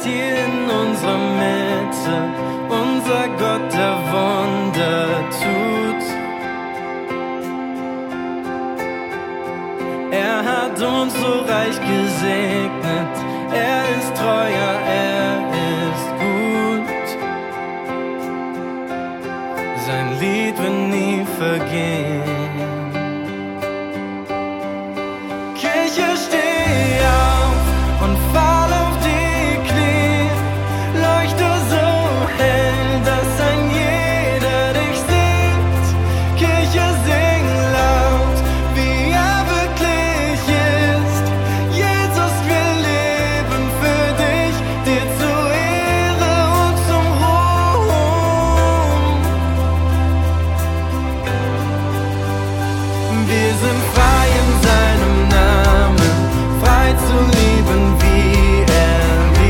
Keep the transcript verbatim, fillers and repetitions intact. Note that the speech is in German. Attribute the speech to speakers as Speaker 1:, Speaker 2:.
Speaker 1: hier in unserer Mitte, unser Gott, der Wunder tut. Er hat uns so reich gesehen